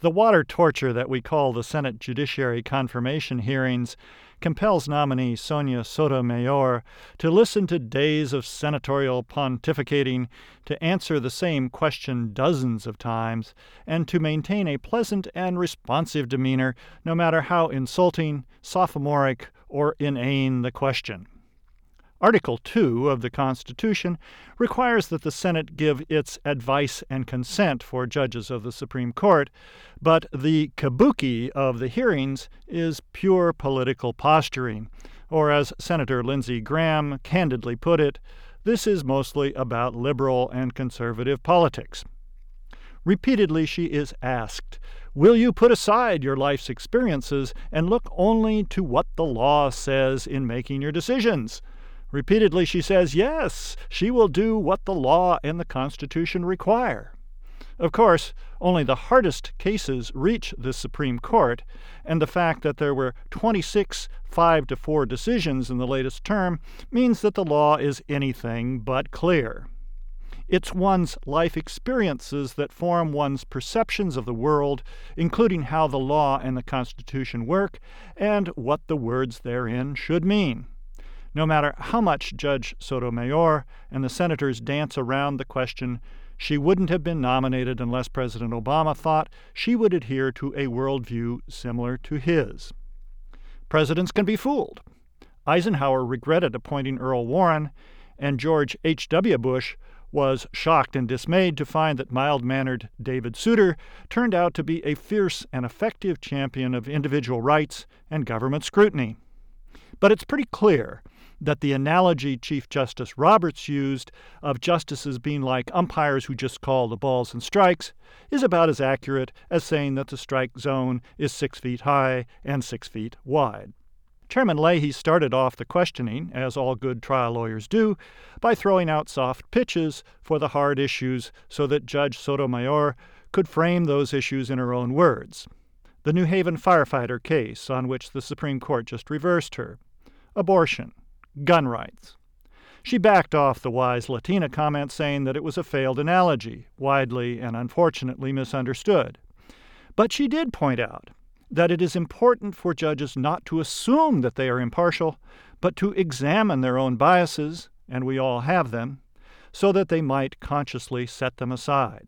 The water torture that we call the Senate Judiciary Confirmation hearings compels nominee Sonia Sotomayor to listen to days of senatorial pontificating, to answer the same question dozens of times, and to maintain a pleasant and responsive demeanor no matter how insulting, sophomoric, or inane the question. Article 2 of the Constitution requires that the Senate give its advice and consent for judges of the Supreme Court, but the kabuki of the hearings is pure political posturing, or as Senator Lindsey Graham candidly put it, this is mostly about liberal and conservative politics. Repeatedly she is asked, will you put aside your life's experiences and look only to what the law says in making your decisions? Repeatedly she says yes, she will do what the law and the Constitution require. Of course, only the hardest cases reach the Supreme Court, and the fact that there were 26 5-4 decisions in the latest term means that the law is anything but clear. It's one's life experiences that form one's perceptions of the world, including how the law and the Constitution work and what the words therein should mean. No matter how much Judge Sotomayor and the senators dance around the question, she wouldn't have been nominated unless President Obama thought she would adhere to a worldview similar to his. Presidents can be fooled. Eisenhower regretted appointing Earl Warren, and George H.W. Bush was shocked and dismayed to find that mild-mannered David Souter turned out to be a fierce and effective champion of individual rights and government scrutiny. But it's pretty clear that the analogy Chief Justice Roberts used of justices being like umpires who just call the balls and strikes is about as accurate as saying that the strike zone is 6 feet high and 6 feet wide. Chairman Leahy started off the questioning, as all good trial lawyers do, by throwing out soft pitches for the hard issues so that Judge Sotomayor could frame those issues in her own words. The New Haven firefighter case on which the Supreme Court just reversed her. Abortion. Gun rights. She backed off the wise Latina comment saying that it was a failed analogy, widely and unfortunately misunderstood. But she did point out that it is important for judges not to assume that they are impartial, but to examine their own biases, and we all have them, so that they might consciously set them aside.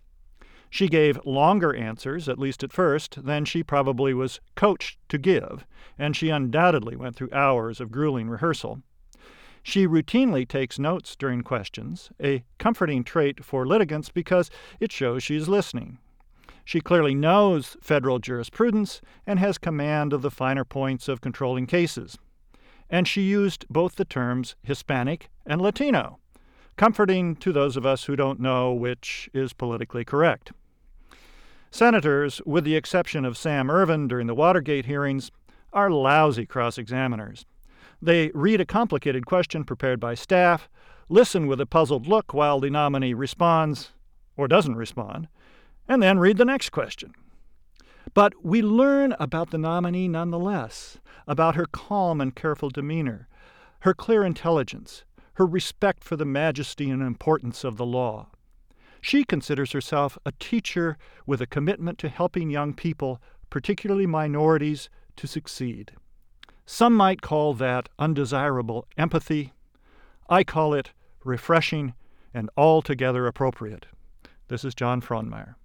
She gave longer answers, at least at first, than she probably was coached to give, and she undoubtedly went through hours of grueling rehearsal. She routinely takes notes during questions, a comforting trait for litigants because it shows she is listening. She clearly knows federal jurisprudence and has command of the finer points of controlling cases. And she used both the terms Hispanic and Latino, comforting to those of us who don't know which is politically correct. Senators, with the exception of Sam Ervin during the Watergate hearings, are lousy cross-examiners. They read a complicated question prepared by staff, listen with a puzzled look while the nominee responds, or doesn't respond, and then read the next question. But we learn about the nominee nonetheless, about her calm and careful demeanor, her clear intelligence, her respect for the majesty and importance of the law. She considers herself a teacher with a commitment to helping young people, particularly minorities, to succeed. Some might call that undesirable empathy. I call it refreshing and altogether appropriate. This is John Frohnmeyer.